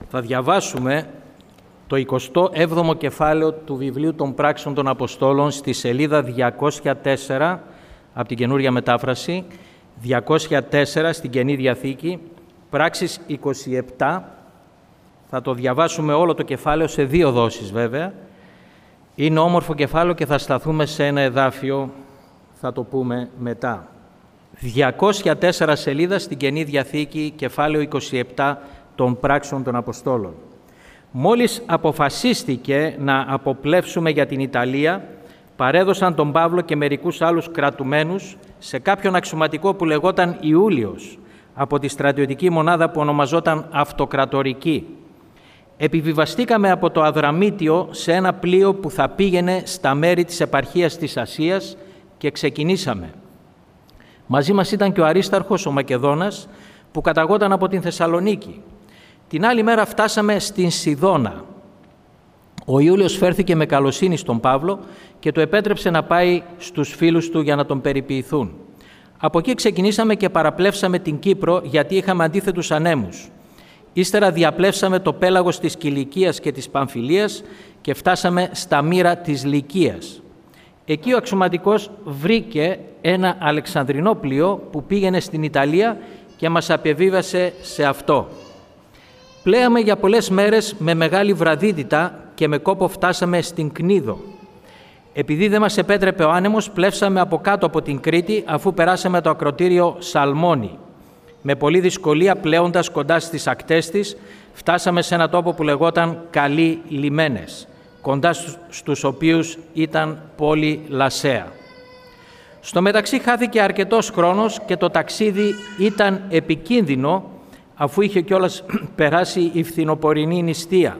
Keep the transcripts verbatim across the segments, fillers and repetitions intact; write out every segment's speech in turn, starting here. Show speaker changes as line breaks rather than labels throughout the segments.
Θα διαβάσουμε το εικοστό έβδομο κεφάλαιο του βιβλίου των Πράξεων των Αποστόλων στη σελίδα διακόσια τέσσερα από την Καινούρια Μετάφραση, διακόσια τέσσερα στην Καινή Διαθήκη, Πράξεις είκοσι επτά. Θα το διαβάσουμε όλο το κεφάλαιο σε δύο δόσεις βέβαια. Είναι όμορφο κεφάλαιο και θα σταθούμε σε ένα εδάφιο, θα το πούμε μετά. διακόσια τέσσερα σελίδα στην Καινή Διαθήκη, κεφάλαιο είκοσι επτά των Πράξεων των Αποστόλων. Μόλις αποφασίστηκε να αποπλεύσουμε για την Ιταλία, παρέδωσαν τον Παύλο και μερικούς άλλους κρατουμένους σε κάποιον αξιωματικό που λεγόταν Ιούλιος, από τη στρατιωτική μονάδα που ονομαζόταν Αυτοκρατορική. Επιβιβαστήκαμε από το Αδραμίτιο σε ένα πλοίο που θα πήγαινε στα μέρη της επαρχίας της Ασίας και ξεκινήσαμε. Μαζί μας ήταν και ο Αρίσταρχος, ο Μακεδόνας, που καταγόταν από την Θεσσαλονίκη. Την άλλη μέρα φτάσαμε στην Σιδώνα. Ο Ιούλιος φέρθηκε με καλοσύνη στον Παύλο και του επέτρεψε να πάει στους φίλους του για να τον περιποιηθούν. Από εκεί ξεκινήσαμε και παραπλεύσαμε την Κύπρο γιατί είχαμε αντίθετους ανέμους. Ύστερα διαπλεύσαμε το πέλαγος της Κιλικίας και της Παμφιλίας και φτάσαμε στα μοίρα της Λυκίας. Εκεί ο αξιωματικός βρήκε ένα αλεξανδρινό πλοίο που πήγαινε στην Ιταλία και μας απεβίβασε σε αυτό. Πλέαμε για πολλές μέρες με μεγάλη βραδύτητα και με κόπο φτάσαμε στην Κνίδο. Επειδή δεν μας επέτρεπε ο άνεμος, πλεύσαμε από κάτω από την Κρήτη αφού περάσαμε το ακροτήριο Σαλμόνι. Με πολλή δυσκολία, πλέοντας κοντά στις ακτές της, φτάσαμε σε ένα τόπο που λεγόταν Καλοί Λιμένες, κοντά στους οποίους ήταν πόλη Λασέα. Στο μεταξύ χάθηκε αρκετός χρόνος και το ταξίδι ήταν επικίνδυνο, αφού είχε κιόλας περάσει η φθινοπορεινή νηστεία.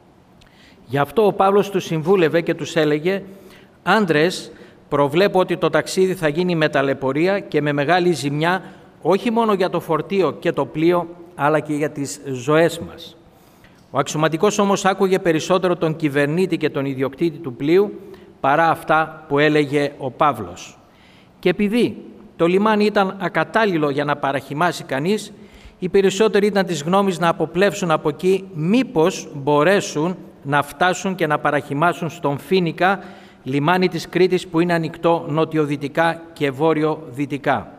Γι' αυτό ο Παύλος τους συμβούλευε και τους έλεγε «Άντρες, προβλέπω ότι το ταξίδι θα γίνει με ταλαιπωρία και με μεγάλη ζημιά, όχι μόνο για το φορτίο και το πλοίο, αλλά και για τις ζωές μας». Ο αξιωματικός όμως άκουγε περισσότερο τον κυβερνήτη και τον ιδιοκτήτη του πλοίου παρά αυτά που έλεγε ο Παύλος. Και επειδή το λιμάνι ήταν ακατάλληλο για να παραχυμάσει κανείς, οι περισσότεροι ήταν της γνώμης να αποπλεύσουν από εκεί, μήπως μπορέσουν να φτάσουν και να παραχυμάσουν στον Φίνικα, λιμάνι της Κρήτης που είναι ανοιχτό νοτιοδυτικά και βόρειο-δυτικά.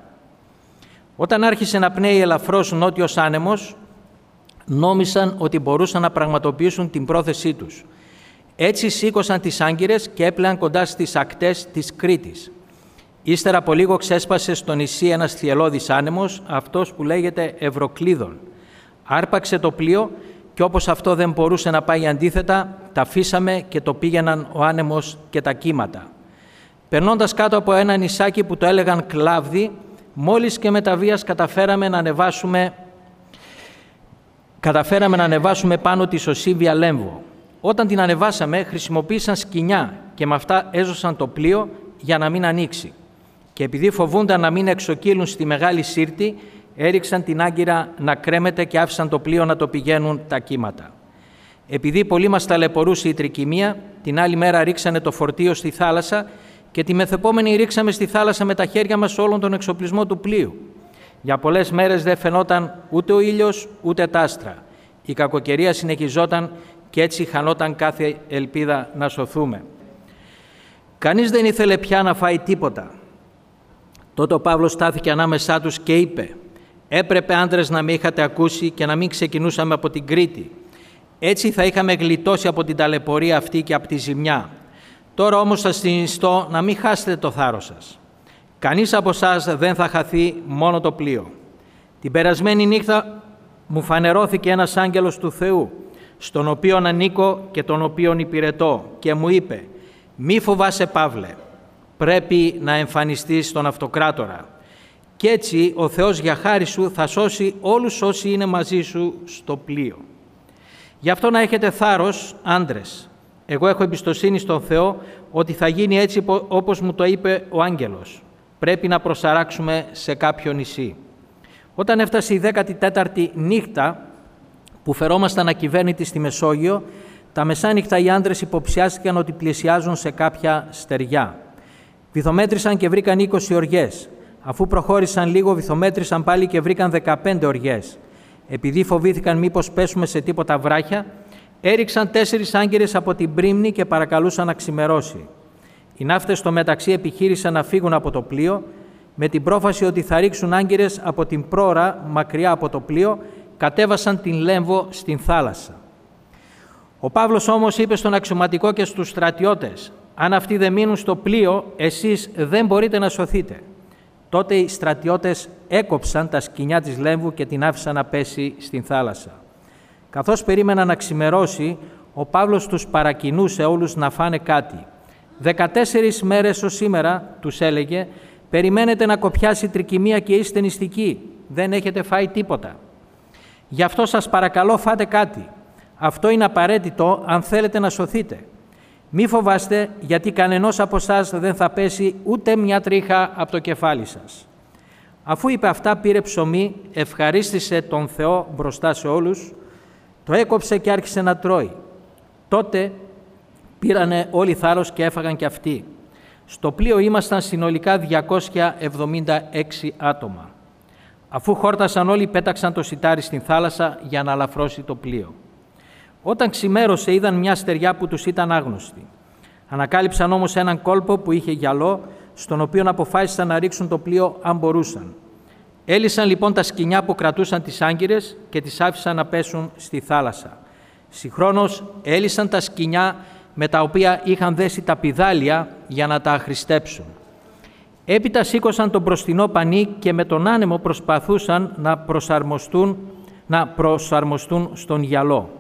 Όταν άρχισε να πνέει ελαφρώς νότιος άνεμος, νόμισαν ότι μπορούσαν να πραγματοποιήσουν την πρόθεσή τους. Έτσι σήκωσαν τις άγκυρες και έπλεαν κοντά στις ακτές της Κρήτης. Ύστερα από λίγο ξέσπασε στο νησί ένας θυελλώδης άνεμος, αυτός που λέγεται Ευρωκλείδων. Άρπαξε το πλοίο και όπως αυτό δεν μπορούσε να πάει αντίθετα, τα αφήσαμε και το πήγαιναν ο άνεμος και τα κύματα. Περνώντας κάτω από ένα νησάκι που το έλεγαν Κλάβδη, μόλις και με τα βίας καταφέραμε να ανεβάσουμε, καταφέραμε να ανεβάσουμε πάνω τη Σωσίβια Λέμβο. Όταν την ανεβάσαμε, χρησιμοποίησαν σκοινιά και με αυτά έζωσαν το πλοίο για να μην ανοίξει. Και επειδή φοβούνταν να μην εξοκύλουν στη Μεγάλη Σύρτη, έριξαν την άγκυρα να κρέμεται και άφησαν το πλοίο να το πηγαίνουν τα κύματα. Επειδή πολύ μας ταλαιπωρούσε η τρικυμία, την άλλη μέρα ρίξανε το φορτίο στη θάλασσα και τη μεθεπόμενη ρίξαμε στη θάλασσα με τα χέρια μας όλον τον εξοπλισμό του πλοίου. Για πολλές μέρες δεν φαινόταν ούτε ο ήλιος ούτε τα άστρα. Η κακοκαιρία συνεχιζόταν και έτσι χανόταν κάθε ελπίδα να σωθούμε. Κανείς δεν ήθελε πια να φάει τίποτα. Τότε ο Παύλος στάθηκε ανάμεσά τους και είπε «Έπρεπε άντρες να με είχατε ακούσει και να μην ξεκινούσαμε από την Κρήτη. Έτσι θα είχαμε γλιτώσει από την ταλαιπωρία αυτή και από τη ζημιά. Τώρα όμως σας συνιστώ να μην χάσετε το θάρρος σας. Κανείς από εσάς δεν θα χαθεί, μόνο το πλοίο. Την περασμένη νύχτα μου φανερώθηκε ένας άγγελος του Θεού, στον οποίον ανήκω και τον οποίον υπηρετώ και μου είπε «Μη φοβάσαι Παύλε, πρέπει να εμφανιστείς στον Αυτοκράτορα. Κι έτσι ο Θεός για χάρη σου θα σώσει όλους όσοι είναι μαζί σου στο πλοίο. Γι' αυτό να έχετε θάρρος, άντρες. Εγώ έχω εμπιστοσύνη στον Θεό ότι θα γίνει έτσι όπως μου το είπε ο άγγελος. Πρέπει να προσαράξουμε σε κάποιο νησί». Όταν έφτασε η δέκατη τέταρτη νύχτα που φερόμασταν ακυβέρνητοι στη Μεσόγειο, τα μεσάνυχτα οι άντρες υποψιάστηκαν ότι πλησιάζουν σε κάποια στεριά. Βυθομέτρησαν και βρήκαν είκοσι οργές. Αφού προχώρησαν λίγο, βυθομέτρησαν πάλι και βρήκαν δεκαπέντε οργές. επειδή φοβήθηκαν μήπως πέσουμε σε τίποτα βράχια, έριξαν τέσσερις άγκυρες από την πρίμνη και παρακαλούσαν να ξημερώσει. Οι ναύτες στο μεταξύ επιχείρησαν να φύγουν από το πλοίο, με την πρόφαση ότι θα ρίξουν άγκυρες από την πρόωρα μακριά από το πλοίο, κατέβασαν την Λέμβο στην θάλασσα. Ο Παύλος όμως είπε στον αξιωματικό και στους στρατιώτες: «Αν αυτοί δεν μείνουν στο πλοίο, εσείς δεν μπορείτε να σωθείτε». Τότε οι στρατιώτες έκοψαν τα σκοινιά της Λέμβου και την άφησαν να πέσει στην θάλασσα. Καθώς περίμεναν να ξημερώσει, ο Παύλος τους παρακινούσε όλους να φάνε κάτι. «Δεκατέσσερις μέρες ως σήμερα», τους έλεγε, «περιμένετε να κοπιάσει η τρικυμία και είστε νηστικοί. Δεν έχετε φάει τίποτα. Γι' αυτό σας παρακαλώ φάτε κάτι. Αυτό είναι απαραίτητο αν θέλετε να σωθείτε. Μη φοβάστε, γιατί κανενός από εσάς δεν θα πέσει ούτε μια τρίχα από το κεφάλι σας». Αφού είπε αυτά, πήρε ψωμί, ευχαρίστησε τον Θεό μπροστά σε όλους, το έκοψε και άρχισε να τρώει. Τότε πήρανε όλοι θάρρος και έφαγαν και αυτοί. Στο πλοίο ήμασταν συνολικά διακόσια εβδομήντα έξι άτομα. Αφού χόρτασαν όλοι, πέταξαν το σιτάρι στην θάλασσα για να αλαφρώσει το πλοίο. Όταν ξημέρωσε, είδαν μια στεριά που τους ήταν άγνωστη. Ανακάλυψαν όμως έναν κόλπο που είχε γυαλό, στον οποίο αποφάσισαν να ρίξουν το πλοίο αν μπορούσαν. Έλυσαν λοιπόν τα σκοινιά που κρατούσαν τις άγκυρες και τις άφησαν να πέσουν στη θάλασσα. Συγχρόνως έλυσαν τα σκοινιά με τα οποία είχαν δέσει τα πηδάλια για να τα αχρηστέψουν. Έπειτα σήκωσαν τον μπροστινό πανί και με τον άνεμο προσπαθούσαν να προσαρμοστούν, να προσαρμοστούν στον γυαλό.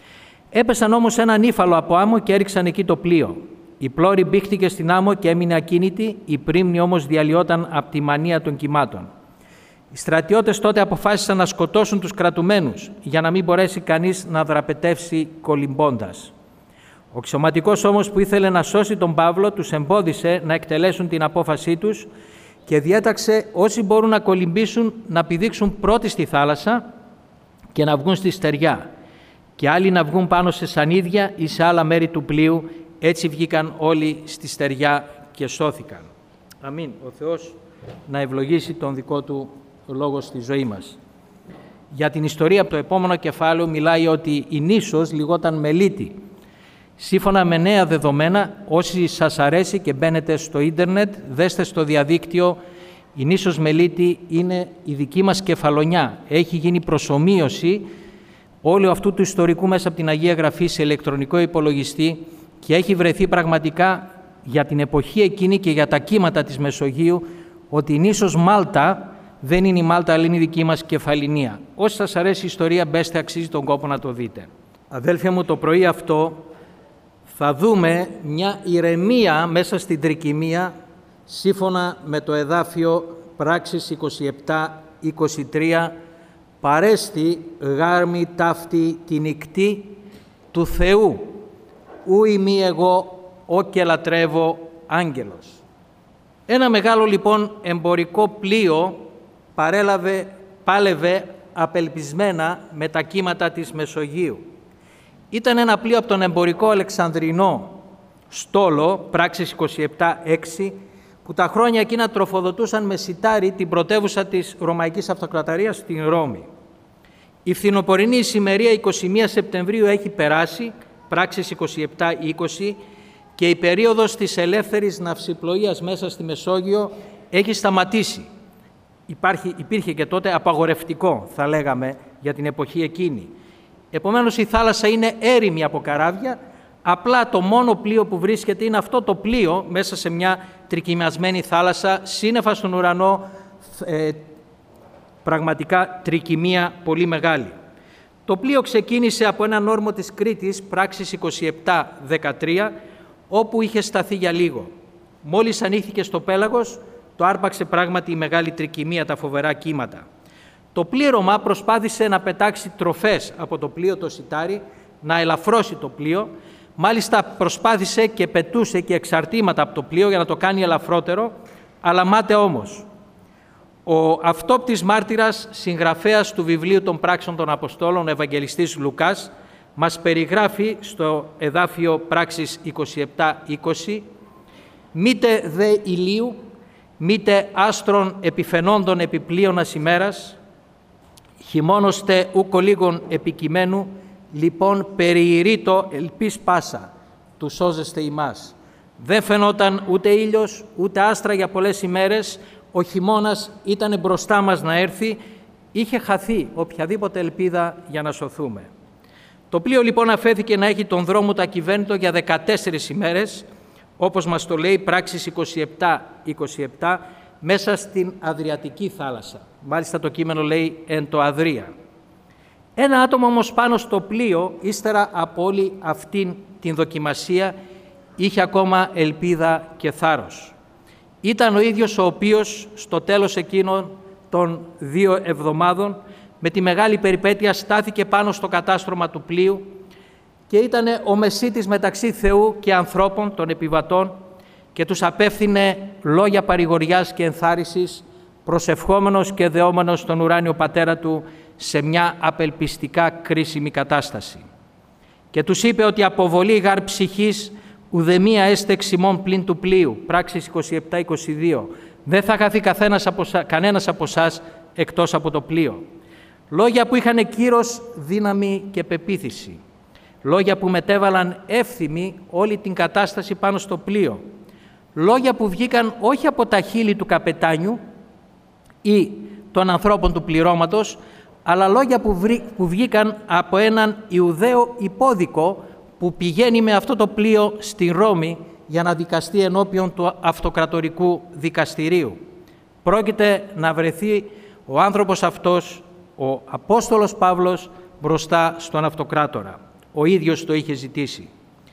Έπεσαν όμως ένα νύφαλο από άμμο και έριξαν εκεί το πλοίο. Η πλώρη μπήχτηκε στην άμμο και έμεινε ακίνητη, η πρίμνη όμως διαλυόταν από τη μανία των κυμάτων. Οι στρατιώτες τότε αποφάσισαν να σκοτώσουν τους κρατουμένους, για να μην μπορέσει κανείς να δραπετεύσει κολυμπώντας. Ο αξιωματικός όμως που ήθελε να σώσει τον Παύλο τους εμπόδισε να εκτελέσουν την απόφασή τους και διέταξε όσοι μπορούν να κολυμπήσουν να πηδήξουν πρώτοι στη θάλασσα και να βγουν στη στεριά, και άλλοι να βγουν πάνω σε σανίδια ή σε άλλα μέρη του πλοίου. Έτσι βγήκαν όλοι στη στεριά και σώθηκαν. Αμήν. Ο Θεός να ευλογήσει τον δικό Του λόγο στη ζωή μας. Για την ιστορία από το επόμενο κεφάλαιο μιλάει ότι η νήσος λιγόταν Μελίτη. Σύμφωνα με νέα δεδομένα, όσοι σας αρέσει και μπαίνετε στο ίντερνετ, δέστε στο διαδίκτυο, η νήσος Μελίτη είναι η δική μας κεφαλονιά. Έχει γίνει προσομοίωση όλου αυτού του ιστορικού μέσα από την Αγία Γραφή σε ηλεκτρονικό υπολογιστή και έχει βρεθεί πραγματικά για την εποχή εκείνη και για τα κύματα της Μεσογείου ότι η νήσος Μάλτα δεν είναι η Μάλτα, αλλά είναι η δική μας κεφαληνία. Όσοι σας αρέσει η ιστορία, μπέστε, αξίζει τον κόπο να το δείτε. Αδέλφια μου, το πρωί αυτό θα δούμε μια ηρεμία μέσα στην τρικυμία σύμφωνα με το εδάφιο Πράξεις είκοσι επτά είκοσι τρία, «Παρέστη γάρμη ταύτη την ικτή του Θεού, ου ημί εγώ, ο και λατρεύω άγγελος». Ένα μεγάλο λοιπόν εμπορικό πλοίο παρέλαβε, πάλευε απελπισμένα με τα κύματα της Μεσογείου. Ήταν ένα πλοίο από τον εμπορικό Αλεξανδρινό στόλο, Πράξεις είκοσι επτά έξι, που τα χρόνια εκείνα τροφοδοτούσαν με σιτάρι την πρωτεύουσα της Ρωμαϊκής Αυτοκρατορίας στην Ρώμη. Η φθινοπορεινή ησημερία εικοστή πρώτη Σεπτεμβρίου έχει περάσει, Πράξεις είκοσι επτά είκοσι, και η περίοδος της ελεύθερης ναυσιπλοείας μέσα στη Μεσόγειο έχει σταματήσει. Υπάρχει, υπήρχε και τότε απαγορευτικό, θα λέγαμε, για την εποχή εκείνη. Επομένως η θάλασσα είναι έρημη από καράβια, απλά το μόνο πλοίο που βρίσκεται είναι αυτό το πλοίο μέσα σε μια τρικυμιασμένη θάλασσα, σύννεφα στον ουρανό, ε, πραγματικά τρικυμία πολύ μεγάλη. Το πλοίο ξεκίνησε από έναν όρμο της Κρήτης, Πράξεις είκοσι επτά δεκατρία, όπου είχε σταθεί για λίγο. Μόλις ανοίχθηκε στο πέλαγος, το άρπαξε πράγματι η μεγάλη τρικυμία, τα φοβερά κύματα. Το πλήρωμα προσπάθησε να πετάξει τροφές από το πλοίο το σιτάρι, να ελαφρώσει το πλοίο. Μάλιστα προσπάθησε και πετούσε και εξαρτήματα από το πλοίο για να το κάνει ελαφρότερο, αλλά μάται όμως. Ο αυτόπτης μάρτυρας, συγγραφέας του βιβλίου των Πράξεων των Αποστόλων, ο Ευαγγελιστής Λουκάς, μας περιγράφει στο εδάφιο Πράξεις είκοσι επτά είκοσι, «Μήτε δε ηλίου, μήτε άστρων επιφαινόντων επιπλείωνας ημέρας, Χειμώνωστε ούκο λίγον επικειμένου, λοιπόν περιηρείτο ελπίς πάσα, του σώζεστε ημάς. Δεν φαινόταν ούτε ήλιος, ούτε άστρα για πολλές ημέρες, ο χειμώνας ήταν μπροστά μας να έρθει, είχε χαθεί οποιαδήποτε ελπίδα για να σωθούμε. Το πλοίο λοιπόν αφέθηκε να έχει τον δρόμο του ακυβέρνητο για δεκατέσσερις ημέρες, όπως μας το λέει Πράξεις είκοσι επτά είκοσι επτά, μέσα στην Αδριατική θάλασσα. Μάλιστα το κείμενο λέει «εν το Αδρία». Ένα άτομο όμως πάνω στο πλοίο, ύστερα από όλη αυτήν την δοκιμασία, είχε ακόμα ελπίδα και θάρρος. Ήταν ο ίδιος ο οποίος στο τέλος εκείνων των δύο εβδομάδων με τη μεγάλη περιπέτεια στάθηκε πάνω στο κατάστρωμα του πλοίου και ήταν ο μεσίτης μεταξύ Θεού και ανθρώπων, των επιβατών, και τους απέφθινε λόγια παρηγοριάς και ενθάρρυνσης, προσευχόμενος και δεόμενος τον ουράνιο πατέρα του σε μια απελπιστικά κρίσιμη κατάσταση. Και τους είπε ότι αποβολή γάρ ψυχής ουδεμία έστε εξημών πλην του πλοίου. Πράξεις είκοσι επτά είκοσι δύο. Δεν θα χαθεί καθένας από, κανένας από εσάς εκτός από το πλοίο. Λόγια που είχαν κύρος, δύναμη και πεποίθηση. Λόγια που μετέβαλαν εύθυμη όλη την κατάσταση πάνω στο πλοίο. Λόγια που βγήκαν όχι από τα χείλη του καπετάνιου ή των ανθρώπων του πληρώματος, αλλά λόγια που, βρή, που βγήκαν από έναν Ιουδαίο υπόδικο που πηγαίνει με αυτό το πλοίο στη Ρώμη για να δικαστεί ενώπιον του αυτοκρατορικού δικαστηρίου. Πρόκειται να βρεθεί ο άνθρωπος αυτός, ο Απόστολος Παύλος, μπροστά στον αυτοκράτορα. Ο ίδιος το είχε ζητήσει.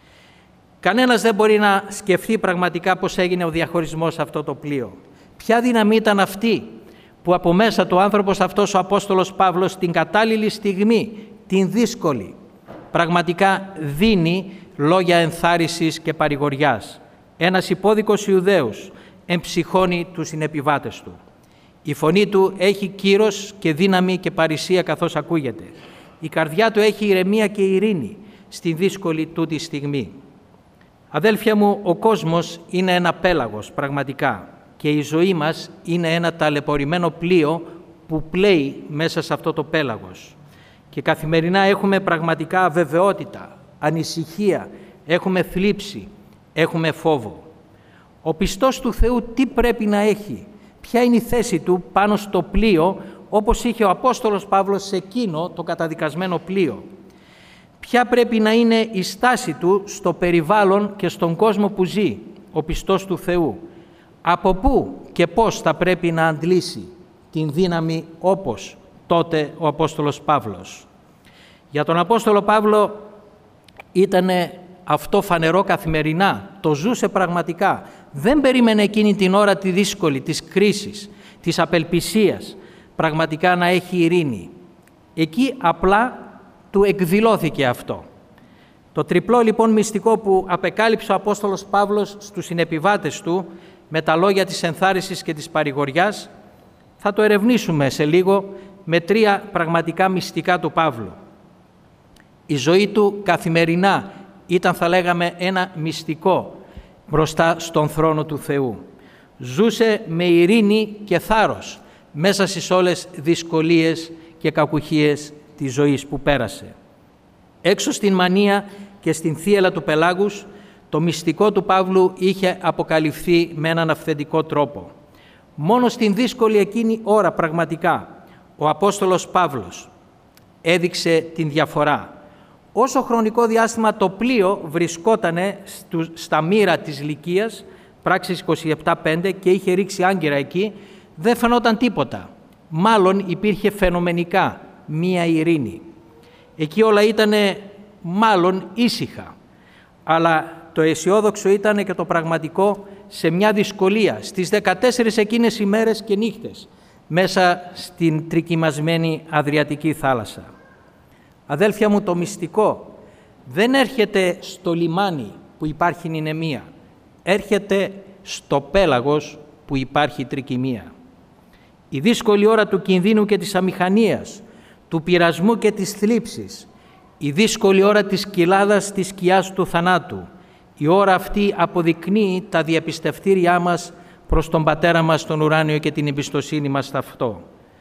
Κανένας δεν μπορεί να σκεφτεί πραγματικά πώς έγινε ο διαχωρισμός σε αυτό το πλοίο. Ποια δύναμη ήταν αυτή που από μέσα του άνθρωπος αυτός ο Απόστολος Παύλος την κατάλληλη στιγμή, την δύσκολη, πραγματικά δίνει λόγια ενθάρρυνσης και παρηγοριάς. Ένας υπόδικος Ιουδαίος εμψυχώνει τους συνεπιβάτες του. Η φωνή του έχει κύρος και δύναμη και παρησία καθώς ακούγεται. Η καρδιά του έχει ηρεμία και ειρήνη στη δύσκολη τούτη στιγμή. Αδέλφια μου, ο κόσμος είναι ένα πέλαγος πραγματικά και η ζωή μας είναι ένα ταλαιπωρημένο πλοίο που πλέει μέσα σε αυτό το πέλαγος. Και καθημερινά έχουμε πραγματικά αβεβαιότητα, ανησυχία, έχουμε θλίψη, έχουμε φόβο. Ο πιστός του Θεού τι πρέπει να έχει, ποια είναι η θέση του πάνω στο πλοίο, όπως είχε ο Απόστολος Παύλος σε εκείνο το καταδικασμένο πλοίο. Ποια πρέπει να είναι η στάση του στο περιβάλλον και στον κόσμο που ζει, ο πιστός του Θεού. Από πού και πώς θα πρέπει να αντλήσει την δύναμη όπως τότε ο Απόστολος Παύλος. Για τον Απόστολο Παύλο ήταν αυτό φανερό καθημερινά, το ζούσε πραγματικά. Δεν περίμενε εκείνη την ώρα τη δύσκολη, της κρίσης, της απελπισίας, πραγματικά να έχει ειρήνη. Εκεί απλά του εκδηλώθηκε αυτό. Το τριπλό λοιπόν μυστικό που απεκάλυψε ο Απόστολος Παύλος στους συνεπιβάτες του με τα λόγια της ενθάρρυνσης και της παρηγοριάς θα το ερευνήσουμε σε λίγο με τρία πραγματικά μυστικά του Παύλου. Η ζωή του καθημερινά ήταν, θα λέγαμε, ένα μυστικό μπροστά στον θρόνο του Θεού. Ζούσε με ειρήνη και θάρρος μέσα στις όλες δυσκολίες και κακουχίες της ζωής που πέρασε. Έξω στην μανία και στην θύελλα του πελάγους, το μυστικό του Παύλου είχε αποκαλυφθεί με έναν αυθεντικό τρόπο. Μόνο στην δύσκολη εκείνη ώρα πραγματικά ο Απόστολος Παύλος έδειξε την διαφορά. Όσο χρονικό διάστημα το πλοίο βρισκότανε στα μοίρα της Λυκίας, Πράξεις είκοσι επτά πέντε, και είχε ρίξει άγκυρα εκεί, δεν φαινόταν τίποτα. Μάλλον υπήρχε φαινομενικά μία ειρήνη. Εκεί όλα ήταν μάλλον ήσυχα. Αλλά το αισιόδοξο ήταν και το πραγματικό σε μια δυσκολία, στις δεκατέσσερις εκείνες ημέρες και νύχτες, μέσα στην τρικυμασμένη Αδριατική θάλασσα. Αδέλφια μου, το μυστικό δεν έρχεται στο λιμάνι που υπάρχει νηνεμία, έρχεται στο πέλαγος που υπάρχει τρικυμία. Η δύσκολη ώρα του κινδύνου και της αμηχανίας, του πειρασμού και της θλίψης, η δύσκολη ώρα της κοιλάδας της σκιάς του θανάτου, η ώρα αυτή αποδεικνύει τα διαπιστευτήριά μας προς τον Πατέρα μας τον ουράνιο και την εμπιστοσύνη μας σε αυτό.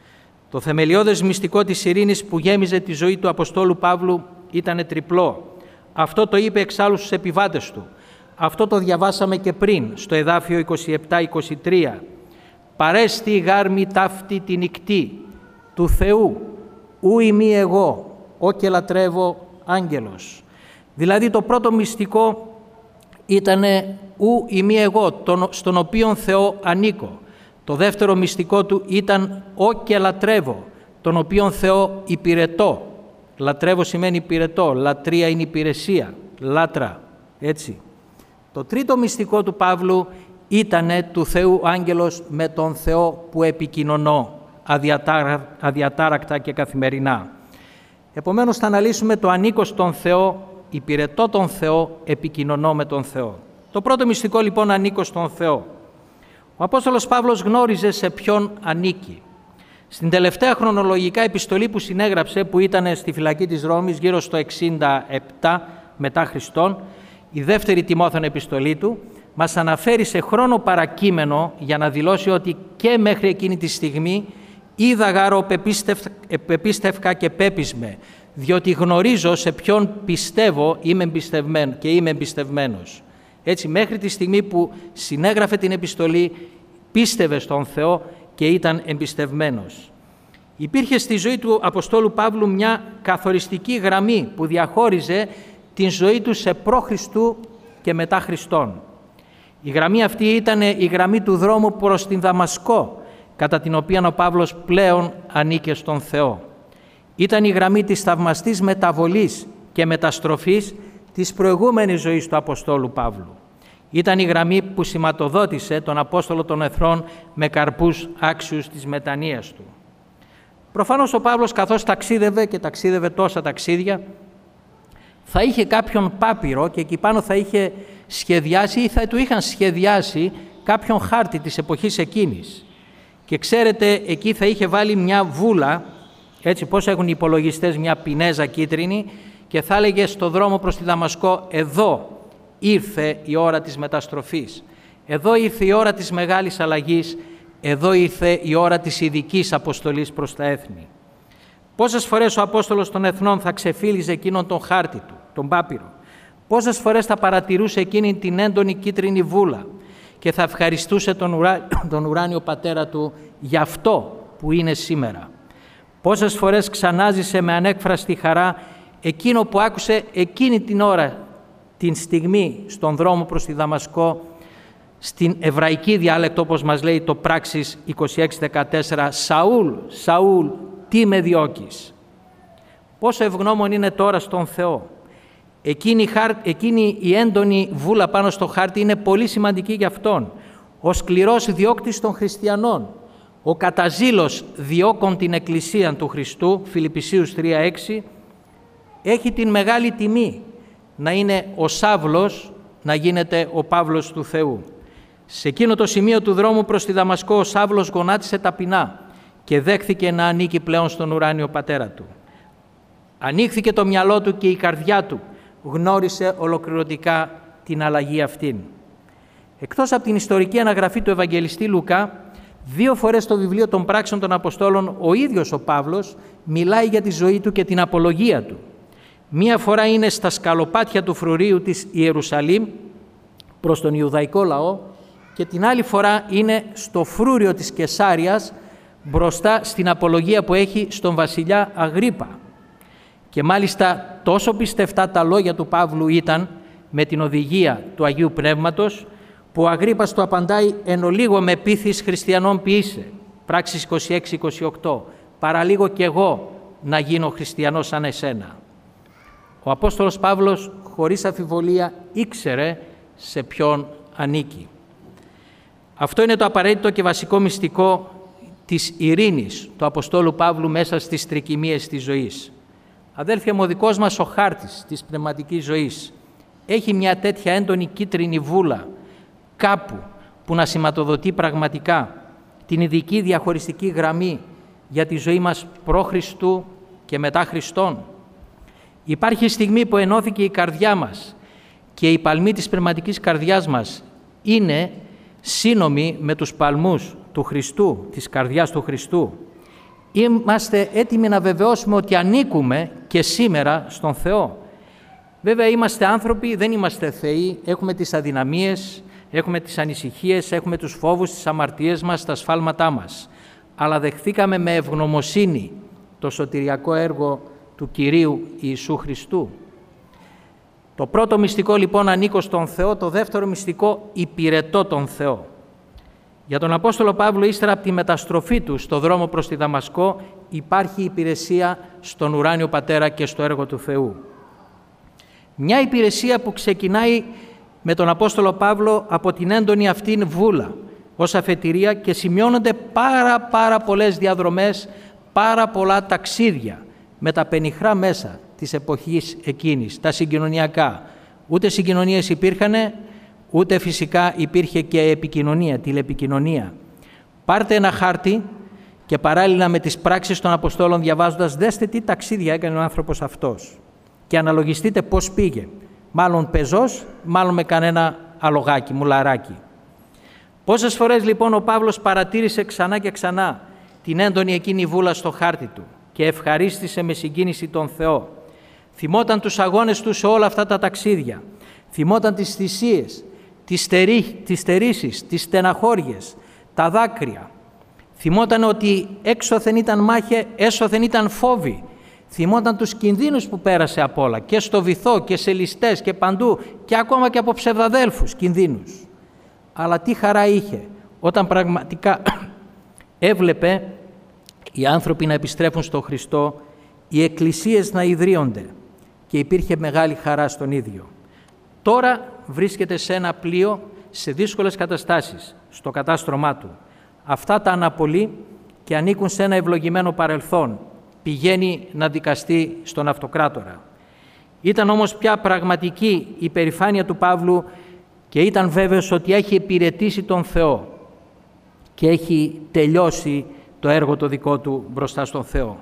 Το θεμελιώδες μυστικό της ειρήνης που γέμιζε τη ζωή του Αποστόλου Παύλου ήταν τριπλό. Αυτό το είπε εξάλλου στους επιβάτες του. Αυτό το διαβάσαμε και πριν, στο εδάφιο είκοσι επτά είκοσι τρία. «Παρέστη γάρμη ταύτη την ικτή του Θεού, ου ημί εγώ, ο και λατρεύω άγγελος». Δηλαδή το πρώτο μυστικό ήταν «ου ημί εγώ», τον, στον οποίον Θεό ανήκω. Το δεύτερο μυστικό του ήταν «ο και λατρεύω», τον οποίον Θεό υπηρετώ. Λατρεύω σημαίνει υπηρετώ, λατρεία είναι υπηρεσία, λάτρα, έτσι. Το τρίτο μυστικό του Παύλου ήτανε του Θεού άγγελος με τον Θεό που επικοινωνώ αδιατάρακτα και καθημερινά. Επομένως θα αναλύσουμε το ανήκω στον Θεό, υπηρετώ τον Θεό, επικοινωνώ με τον Θεό. Το πρώτο μυστικό λοιπόν ανήκω στον Θεό. Ο Απόστολος Παύλος γνώριζε σε ποιον ανήκει. Στην τελευταία χρονολογικά επιστολή που συνέγραψε, που ήταν στη φυλακή της Ρώμης γύρω στο εξήντα επτά μετά Χριστόν, η δεύτερη Τιμόθεων επιστολή του, μας αναφέρει σε χρόνο παρακείμενο για να δηλώσει ότι και μέχρι εκείνη τη στιγμή είδα γάρο πεπίστευκα και πέπισμε, διότι γνωρίζω σε ποιον πιστεύω είμαι εμπιστευμένο και είμαι εμπιστευμένος. Έτσι, μέχρι τη στιγμή που συνέγραφε την επιστολή, πίστευε στον Θεό και ήταν εμπιστευμένος. Υπήρχε στη ζωή του Αποστόλου Παύλου μια καθοριστική γραμμή που διαχώριζε την ζωή του σε προ-Χριστού και μετά Χριστόν. Η γραμμή αυτή ήταν η γραμμή του δρόμου προς την Δαμασκό, κατά την οποία ο Παύλος πλέον ανήκε στον Θεό. Ήταν η γραμμή της θαυμαστής μεταβολής και μεταστροφής της προηγούμενης ζωής του Αποστόλου Παύλου. Ήταν η γραμμή που σηματοδότησε τον Απόστολο των Εθνών με καρπούς άξιους της μετανοίας του. Προφανώς ο Παύλος, καθώς ταξίδευε και ταξίδευε τόσα ταξίδια, θα είχε κάποιον πάπυρο και εκεί πάνω θα είχε σχεδιάσει ή θα του είχαν σχεδιάσει κάποιον χάρτη της εποχής εκείνης. Και ξέρετε, εκεί θα είχε βάλει μια βούλα, έτσι πώς έχουν οι υπολογιστές μια πινέζα κίτρινη, και θα έλεγε στο δρόμο προς τη Δαμασκό, εδώ ήρθε η ώρα της μεταστροφής, εδώ ήρθε η ώρα της μεγάλης αλλαγής, εδώ ήρθε η ώρα της ειδικής αποστολής προς τα έθνη. Πόσες φορές ο Απόστολος των Εθνών θα ξεφύλιζε εκείνον τον χάρτη του, τον πάπυρο. Πόσες φορές θα παρατηρούσε εκείνη την έντονη κίτρινη βούλα και θα ευχαριστούσε τον, ουρά... τον ουράνιο πατέρα του για αυτό που είναι σήμερα. Πόσες φορές ξανάζησε με ανέκφραστη χαρά εκείνο που άκουσε εκείνη την ώρα, την στιγμή, στον δρόμο προς τη Δαμασκό, στην εβραϊκή διάλεκτο, όπως μας λέει το Πράξεις είκοσι έξι δεκατέσσερα, «Σαούλ, Σαούλ, τι με διώκεις». Πόσο ευγνώμων είναι τώρα στον Θεό. Εκείνη, χάρ, εκείνη η έντονη βούλα πάνω στο χάρτη είναι πολύ σημαντική για Αυτόν. Ο σκληρός διώκτης των χριστιανών, ο καταζήλος διώκων την Εκκλησία του Χριστού, Φιλιππισίους τρία έξι, έχει την μεγάλη τιμή να είναι ο Σάβλος, να γίνεται ο Παύλος του Θεού. Σε εκείνο το σημείο του δρόμου προς τη Δαμασκό, ο Σάβλος γονάτισε ταπεινά και δέχθηκε να ανήκει πλέον στον ουράνιο πατέρα του. Ανοίχθηκε το μυαλό του και η καρδιά του γνώρισε ολοκληρωτικά την αλλαγή αυτήν. Εκτός από την ιστορική αναγραφή του Ευαγγελιστή Λουκά, δύο φορές στο βιβλίο των Πράξεων των Αποστόλων ο ίδιος ο Παύλος μιλάει για τη ζωή του και την απολογία του. Μία φορά είναι στα σκαλοπάτια του φρουρίου της Ιερουσαλήμ προς τον Ιουδαϊκό λαό και την άλλη φορά είναι στο φρούριο της Κεσάριας μπροστά στην απολογία που έχει στον βασιλιά Αγρίππα. Και μάλιστα τόσο πιστευτά τα λόγια του Παύλου ήταν με την οδηγία του Αγίου Πνεύματος που ο Αγρίππας του απαντάει «Εν ολίγο με πείθεις χριστιανών ποιήσε». Πράξεις είκοσι έξι είκοσι οκτώ. «Παραλίγο κι εγώ να γίνω χριστιανός σαν εσένα». Ο Απόστολος Παύλος χωρίς αμφιβολία ήξερε σε ποιον ανήκει. Αυτό είναι το απαραίτητο και βασικό μυστικό της ειρήνης του Αποστόλου Παύλου μέσα στις τρικυμίες της ζωής. Αδέλφια μου, ο δικός μας ο χάρτης της πνευματικής ζωής έχει μια τέτοια έντονη κίτρινη βούλα κάπου που να σηματοδοτεί πραγματικά την ειδική διαχωριστική γραμμή για τη ζωή μας προ Χριστού και μετά Χριστόν. Υπάρχει στιγμή που ενώθηκε η καρδιά μας και οι παλμοί της πνευματικής καρδιάς μας είναι σύνομοι με τους παλμούς του Χριστού, της καρδιάς του Χριστού. Είμαστε έτοιμοι να βεβαιώσουμε ότι ανήκουμε και σήμερα στον Θεό. Βέβαια είμαστε άνθρωποι, δεν είμαστε θεοί, έχουμε τις αδυναμίες, έχουμε τις ανησυχίες, έχουμε τους φόβους, τις αμαρτίες μας, τα σφάλματά μας. Αλλά δεχθήκαμε με ευγνωμοσύνη το σωτηριακό έργο του Κυρίου Ιησού Χριστού. Το πρώτο μυστικό λοιπόν ανήκω στον Θεό, το δεύτερο μυστικό υπηρετώ τον Θεό. Για τον Απόστολο Παύλο, ύστερα από τη μεταστροφή του στο δρόμο προς τη Δαμασκό, υπάρχει υπηρεσία στον ουράνιο Πατέρα και στο έργο του Θεού. Μια υπηρεσία που ξεκινάει με τον Απόστολο Παύλο από την έντονη αυτήν βούλα ως αφετηρία και σημειώνονται πάρα πάρα πολλές διαδρομές, πάρα πολλά ταξίδια με τα πενιχρά μέσα της εποχής εκείνης, τα συγκοινωνιακά. Ούτε συγκοινωνίες υπήρχανε, ούτε φυσικά υπήρχε και επικοινωνία, τηλεπικοινωνία. Πάρτε ένα χάρτη και παράλληλα με τις πράξεις των Αποστόλων διαβάζοντας, δέστε τι ταξίδια έκανε ο άνθρωπος αυτός και αναλογιστείτε πώς πήγε. Μάλλον πεζός, μάλλον με κανένα αλογάκι, μουλαράκι. Πόσες φορές λοιπόν ο Παύλος παρατήρησε ξανά και ξανά την έντονη εκείνη βούλα στο χάρτη του και ευχαρίστησε με συγκίνηση τον Θεό. Θυμόταν τους αγώνες του σε όλα αυτά τα ταξίδια. Θυμόταν τις θυσίες, τις, στερί, τις στερήσεις, τις στεναχώριες, τα δάκρυα. Θυμόταν ότι έξωθεν ήταν μάχε, έσωθεν ήταν φόβοι. Θυμόταν τους κινδύνους που πέρασε απ' όλα και στο βυθό και σε ληστές και παντού και ακόμα και από ψευδαδέλφους κινδύνους. Αλλά τι χαρά είχε όταν πραγματικά έβλεπε οι άνθρωποι να επιστρέφουν στον Χριστό, οι εκκλησίες να ιδρύονται και υπήρχε μεγάλη χαρά στον ίδιο. Τώρα βρίσκεται σε ένα πλοίο, σε δύσκολες καταστάσεις, στο κατάστρωμά του. Αυτά τα αναπολύει και ανήκουν σε ένα ευλογημένο παρελθόν. Πηγαίνει να δικαστεί στον αυτοκράτορα. Ήταν όμως πια πραγματική η περηφάνεια του Παύλου και ήταν βέβαιος ότι έχει υπηρετήσει τον Θεό και έχει τελειώσει το έργο το δικό του μπροστά στον Θεό.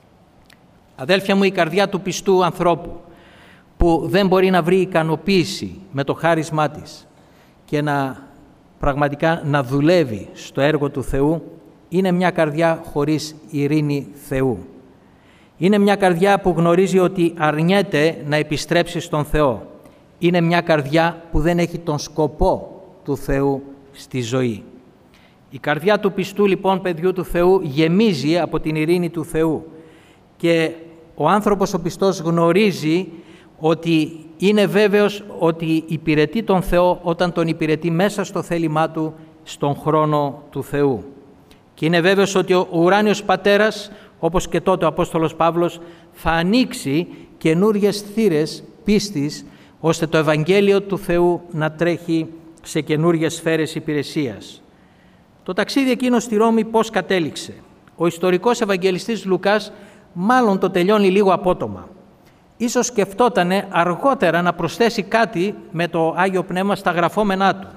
Αδέλφια μου, η καρδιά του πιστού ανθρώπου που δεν μπορεί να βρει ικανοποίηση με το χάρισμά της και να πραγματικά να δουλεύει στο έργο του Θεού, είναι μια καρδιά χωρίς ειρήνη Θεού. Είναι μια καρδιά που γνωρίζει ότι αρνιέται να επιστρέψει στον Θεό. Είναι μια καρδιά που δεν έχει τον σκοπό του Θεού στη ζωή. Η καρδιά του πιστού λοιπόν παιδιού του Θεού γεμίζει από την ειρήνη του Θεού και ο άνθρωπος ο πιστός γνωρίζει ότι είναι βέβαιος ότι υπηρετεί τον Θεό όταν τον υπηρετεί μέσα στο θέλημά του, στον χρόνο του Θεού. Και είναι βέβαιος ότι ο ουράνιος Πατέρας, όπως και τότε ο Απόστολος Παύλος, θα ανοίξει καινούριες θύρες πίστης, ώστε το Ευαγγέλιο του Θεού να τρέχει σε καινούριες σφαίρες υπηρεσίας. Το ταξίδι εκείνο στη Ρώμη πώς κατέληξε? Ο ιστορικός Ευαγγελιστής Λουκάς μάλλον το τελειώνει λίγο απότομα. Ίσως σκεφτότανε αργότερα να προσθέσει κάτι με το Άγιο Πνεύμα στα γραφόμενά του.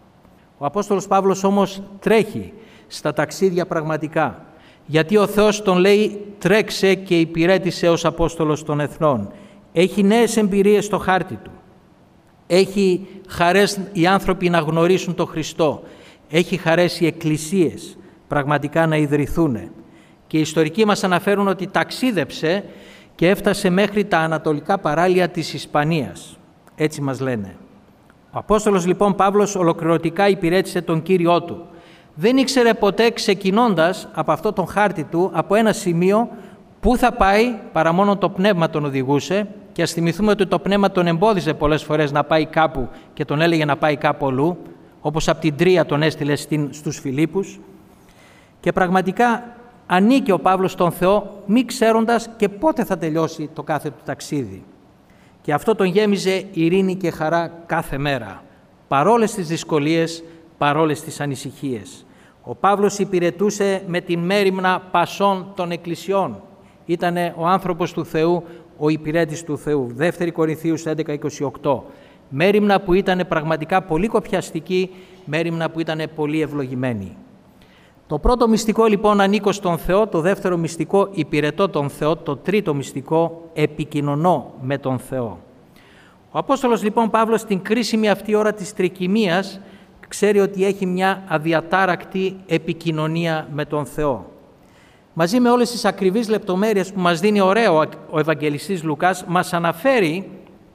Ο Απόστολος Παύλος όμως τρέχει στα ταξίδια πραγματικά, γιατί ο Θεός τον λέει τρέξε και υπηρέτησε ως Απόστολος των Εθνών. Έχει νέες εμπειρίες στο χάρτη του. Έχει χαρές οι άνθρωποι να γνωρίσουν τον Χριστό. Έχει χαρές οι εκκλησίες πραγματικά να ιδρυθούν. Και οι ιστορικοί μας αναφέρουν ότι ταξίδεψε και έφτασε μέχρι τα ανατολικά παράλια της Ισπανίας. Έτσι μας λένε. Ο Απόστολος λοιπόν Παύλος ολοκληρωτικά υπηρέτησε τον Κύριό του. Δεν ήξερε ποτέ ξεκινώντας από αυτό τον χάρτη του, από ένα σημείο πού θα πάει, παρά μόνο το πνεύμα τον οδηγούσε, και ας θυμηθούμε ότι το πνεύμα τον εμπόδιζε πολλές φορές να πάει κάπου και τον έλεγε να πάει κάπου αλλού, όπως από την Τρία τον έστειλε στους Φιλίππους. Και πραγματικά ανήκε ο Παύλος στον Θεό, μη ξέροντας και πότε θα τελειώσει το κάθε του ταξίδι. Και αυτό τον γέμιζε ειρήνη και χαρά κάθε μέρα, παρόλες τις δυσκολίες, παρόλες τις ανησυχίες. Ο Παύλος υπηρετούσε με την μέριμνα πασών των εκκλησιών. Ήτανε ο άνθρωπος του Θεού, ο υπηρέτης του Θεού. Δεύτερη Κορινθίους έντεκα είκοσι οκτώ. Μέριμνα που ήταν πραγματικά πολύ κοπιαστική, μέριμνα που ήταν πολύ ευλογημένη. Το πρώτο μυστικό λοιπόν ανήκω στον Θεό, το δεύτερο μυστικό υπηρετώ τον Θεό, το τρίτο μυστικό επικοινωνώ με τον Θεό. Ο Απόστολος λοιπόν Παύλος στην κρίσιμη αυτή ώρα της τρικυμίας ξέρει ότι έχει μια αδιατάρακτη επικοινωνία με τον Θεό. μαζί με όλες τις ακριβείς λεπτομέρειες που μας δίνει ωραίο ο Ευαγγελιστής Λουκάς, μας αναφέρει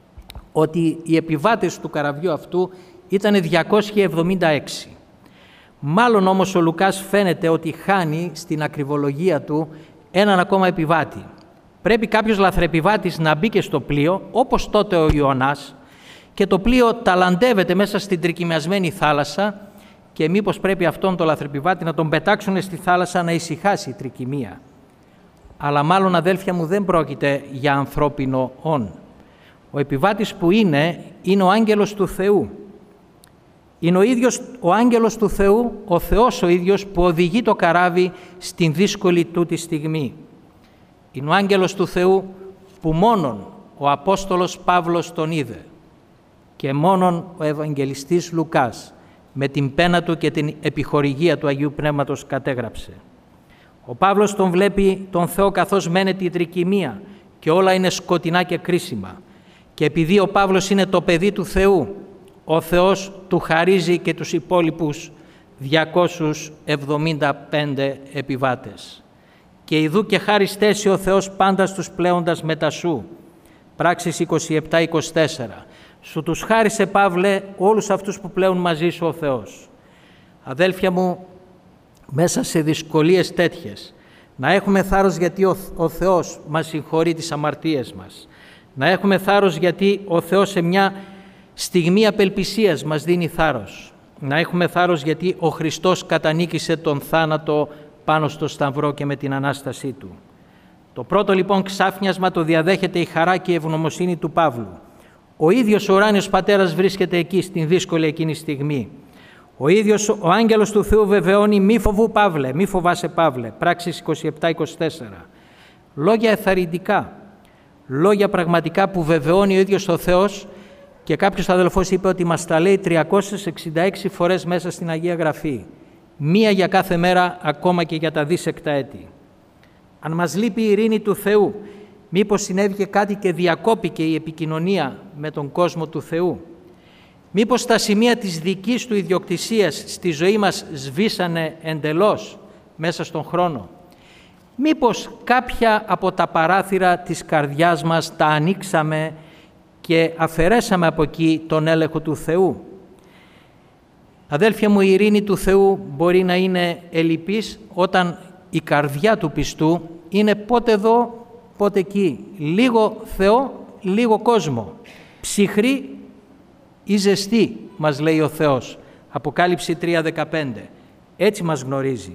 ότι οι επιβάτες του καραβιού αυτού ήταν διακόσιοι εβδομήντα έξι. Μάλλον όμως ο Λουκάς φαίνεται ότι χάνει στην ακριβολογία του έναν ακόμα επιβάτη. Πρέπει κάποιος λαθρεπιβάτης να μπει και στο πλοίο, όπως τότε ο Ιωνάς, και το πλοίο ταλαντεύεται μέσα στην τρικυμιασμένη θάλασσα και μήπως πρέπει αυτόν τον λαθρεπιβάτη να τον πετάξουν στη θάλασσα να ησυχάσει η τρικυμία. Αλλά μάλλον, αδέλφια μου, δεν πρόκειται για ανθρώπινο όν. Ο επιβάτης που είναι, είναι ο άγγελος του Θεού. Είναι ο ίδιος ο άγγελος του Θεού, ο Θεός ο ίδιος που οδηγεί το καράβι στην δύσκολη τούτη στιγμή. Είναι ο άγγελος του Θεού που μόνον ο Απόστολος Παύλος τον είδε και μόνον ο Ευαγγελιστής Λουκάς με την πένα του και την επιχορηγία του Αγίου Πνεύματος κατέγραψε. Ο Παύλος τον βλέπει τον Θεό καθώς μένεται η τρικυμία και όλα είναι σκοτεινά και κρίσιμα. Και επειδή ο Παύλος είναι το παιδί του Θεού, ο Θεός του χαρίζει και τους υπόλοιπους διακόσιους εβδομήντα πέντε επιβάτες. Και ιδού και χάριστέσει ο Θεός πάντα στους πλέοντας μετά σου. Πράξεις είκοσι επτά είκοσι τέσσερα. Σου τους χάρισε, Παύλε, όλους αυτούς που πλέουν μαζί σου ο Θεός. Αδέλφια μου, μέσα σε δυσκολίες τέτοιες, να έχουμε θάρρος γιατί ο, ο Θεός μας συγχωρεί τις αμαρτίες μας. Να έχουμε θάρρος γιατί ο Θεός σε μια στιγμή απελπισίας μας δίνει θάρρος. Να έχουμε θάρρος γιατί ο Χριστός κατανίκησε τον θάνατο πάνω στο Σταυρό και με την Ανάστασή Του. Το πρώτο λοιπόν ξάφνιασμα το διαδέχεται η χαρά και η ευγνωμοσύνη του Παύλου. Ο ίδιος ο ουράνιος Πατέρας βρίσκεται εκεί στην δύσκολη εκείνη στιγμή. Ο ίδιος ο άγγελος του Θεού βεβαιώνει «Μη φοβού Παύλε, μη φοβάσαι Παύλε». Πράξεις είκοσι επτά είκοσι τέσσερα. Λόγια εθαρρυντικά, λόγια πραγματικά που βεβαιώνει ο ίδιος ο Θεός και κάποιος αδελφός είπε ότι μας τα λέει τριακόσιες εξήντα έξι φορές μέσα στην Αγία Γραφή. Μία για κάθε μέρα, ακόμα και για τα δίσεκτα έτη. Αν μας λείπει η ειρήνη του Θεού, μήπως συνέβη και κάτι και διακόπηκε η επικοινωνία με τον κόσμο του Θεού. Μήπως τα σημεία της δικής του ιδιοκτησίας στη ζωή μας σβήσανε εντελώς μέσα στον χρόνο. Μήπως κάποια από τα παράθυρα της καρδιάς μας τα ανοίξαμε και αφαιρέσαμε από εκεί τον έλεγχο του Θεού. Αδέλφια μου, η ειρήνη του Θεού μπορεί να είναι ελλειπής όταν η καρδιά του πιστού είναι πότε εδώ, πότε εκεί. Λίγο Θεό, λίγο κόσμο. Ψυχρή ή ζεστή, μας λέει ο Θεός. Αποκάλυψη τρία δεκαπέντε. Έτσι μας γνωρίζει.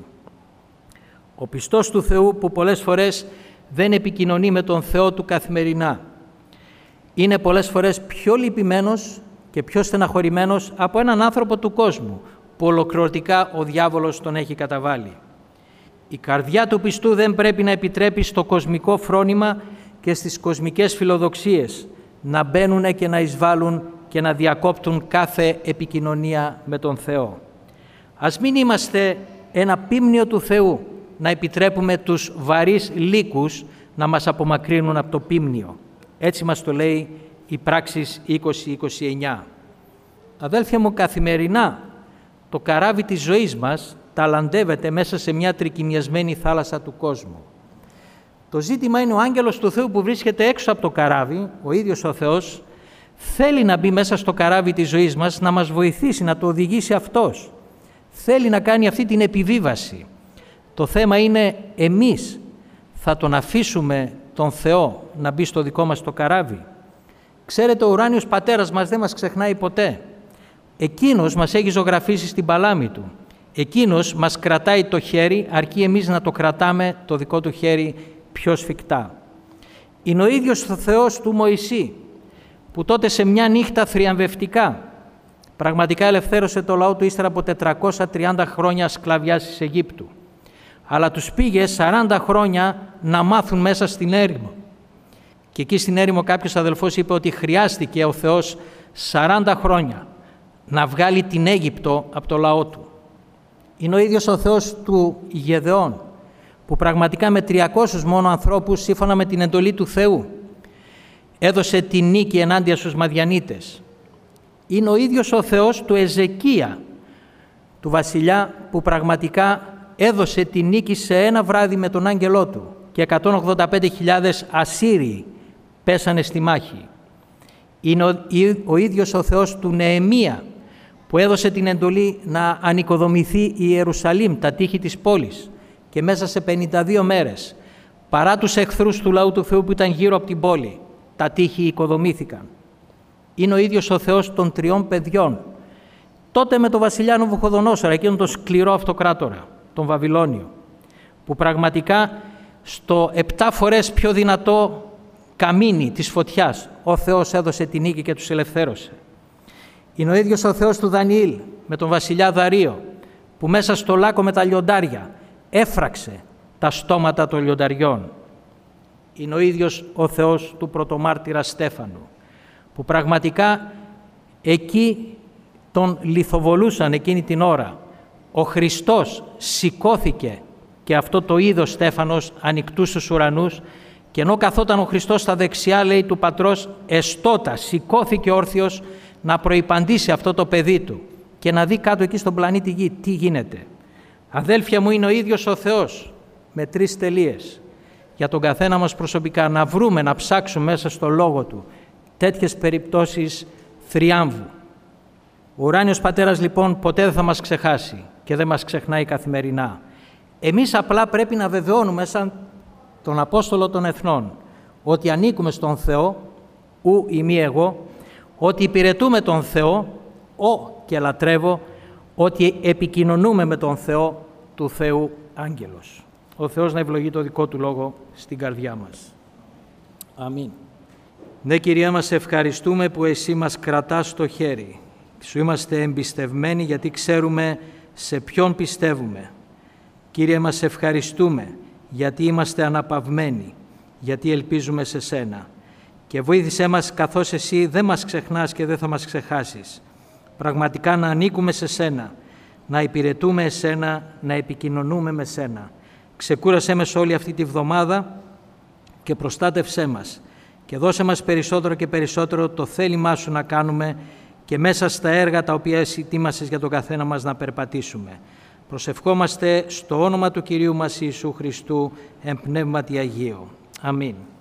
Ο πιστός του Θεού που πολλές φορές δεν επικοινωνεί με τον Θεό του καθημερινά, είναι πολλές φορές πιο λυπημένος και πιο στεναχωρημένος από έναν άνθρωπο του κόσμου που ολοκληρωτικά ο διάβολος τον έχει καταβάλει. Η καρδιά του πιστού δεν πρέπει να επιτρέπει στο κοσμικό φρόνημα και στις κοσμικές φιλοδοξίες να μπαίνουν και να εισβάλλουν και να διακόπτουν κάθε επικοινωνία με τον Θεό. Ας μην είμαστε ένα πίμνιο του Θεού να επιτρέπουμε τους βαρύς λύκους να μας απομακρύνουν από το πίμνιο. Έτσι μας το λέει η Πράξεις είκοσι είκοσι εννιά. Αδέλφια μου, καθημερινά το καράβι της ζωής μας ταλαντεύεται μέσα σε μια τρικυμιασμένη θάλασσα του κόσμου. Το ζήτημα είναι ο άγγελος του Θεού που βρίσκεται έξω από το καράβι, ο ίδιος ο Θεός, θέλει να μπει μέσα στο καράβι της ζωής μας, να μας βοηθήσει, να το οδηγήσει αυτός. Θέλει να κάνει αυτή την επιβίβαση. Το θέμα είναι εμείς θα τον αφήσουμε τον Θεό να μπει στο δικό μας το καράβι. Ξέρετε, ο ουράνιος Πατέρας μας δεν μας ξεχνάει ποτέ. Εκείνος μας έχει ζωγραφίσει στην παλάμη Του. Εκείνος μας κρατάει το χέρι, αρκεί εμείς να το κρατάμε το δικό Του χέρι πιο σφιχτά. Είναι ο ίδιος ο Θεός του Μωυσή, που τότε σε μια νύχτα θριαμβευτικά πραγματικά ελευθέρωσε το λαό του ύστερα από τετρακόσια τριάντα χρόνια σκλαβιάς της Αιγύπτου. Αλλά τους πήγε σαράντα χρόνια να μάθουν μέσα στην έρημο. Και εκεί στην έρημο κάποιος αδελφός είπε ότι χρειάστηκε ο Θεός σαράντα χρόνια να βγάλει την Αίγυπτο από το λαό Του. Είναι ο ίδιος ο Θεός του Γεδεών, που πραγματικά με τριακόσιους μόνο ανθρώπους, σύμφωνα με την εντολή του Θεού, έδωσε τη νίκη ενάντια στους Μαδιανίτες. Είναι ο ίδιος ο Θεός του Εζεκία, του βασιλιά, που πραγματικά έδωσε τη νίκη σε ένα βράδυ με τον άγγελό του και εκατόν ογδόντα πέντε χιλιάδες Ασσύριοι πέσανε στη μάχη. Είναι ο, ο ίδιος ο Θεός του Νεεμία που έδωσε την εντολή να ανοικοδομηθεί η Ιερουσαλήμ, τα τείχη της πόλης, και μέσα σε πενήντα δύο μέρες, παρά τους εχθρούς του λαού του Θεού που ήταν γύρω από την πόλη, τα τείχη οικοδομήθηκαν. Είναι ο ίδιος ο Θεός των τριών παιδιών, τότε με τον βασιλιά Ναβουχοδονόσορα, εκείνον τον σκληρό αυτοκράτορα, τον Βαβυλώνιο, που πραγματικά στο επτά φορές πιο δυνατό καμίνι της φωτιάς ο Θεός έδωσε τη νίκη και τους ελευθέρωσε. Είναι ο ίδιος ο Θεός του Δανιήλ με τον βασιλιά Δαρείο, που μέσα στο λάκκο με τα λιοντάρια έφραξε τα στόματα των λιονταριών. Είναι ο ίδιος ο Θεός του πρωτομάρτυρα Στέφανου, που πραγματικά εκεί τον λιθοβολούσαν εκείνη την ώρα. Ο Χριστός σηκώθηκε και αυτό το είδος Στέφανος ανοιχτούς στους ουρανούς, και ενώ καθόταν ο Χριστός στα δεξιά, λέει, του Πατρός, εστώτα σηκώθηκε όρθιος να προϋπαντήσει αυτό το παιδί του και να δει κάτω εκεί στον πλανήτη Γη τι γίνεται. Αδέλφια μου, είναι ο ίδιος ο Θεός με τρεις τελείες για τον καθένα μας προσωπικά, να βρούμε, να ψάξουμε μέσα στο Λόγο Του τέτοιες περιπτώσεις θριάμβου. Ο ουράνιος Πατέρας λοιπόν ποτέ δεν θα μας ξεχάσει και δεν μας ξεχνάει καθημερινά. Εμείς απλά πρέπει να βεβαιώνουμε σαν τον Απόστολο των Εθνών ότι ανήκουμε στον Θεό, ου ή μη εγώ, ότι υπηρετούμε τον Θεό, ο και λατρεύω, ότι επικοινωνούμε με τον Θεό του Θεού άγγελος. Ο Θεός να ευλογεί το δικό Του Λόγο στην καρδιά μας. Αμήν. Ναι, Κυρία μας, ευχαριστούμε που Εσύ μας κρατάς στο χέρι. Σου είμαστε εμπιστευμένοι γιατί ξέρουμε σε ποιον πιστεύουμε. Κύριε, μας ευχαριστούμε γιατί είμαστε αναπαυμένοι, γιατί ελπίζουμε σε Σένα. Και βοήθησέ μας καθώς Εσύ δεν μας ξεχνάς και δεν θα μας ξεχάσεις. Πραγματικά να ανήκουμε σε Σένα, να υπηρετούμε Εσένα, να επικοινωνούμε με Σένα. Ξεκούρασέ μας όλη αυτή τη βδομάδα και προστάτευσέ μας. Και δώσε μας περισσότερο και περισσότερο το θέλημά Σου να κάνουμε και μέσα στα έργα τα οποία Εσύ ετοίμασες για τον καθένα μας να περπατήσουμε. Προσευχόμαστε στο όνομα του Κυρίου μας Ιησού Χριστού, εν πνεύματι Αγίου. Αμήν.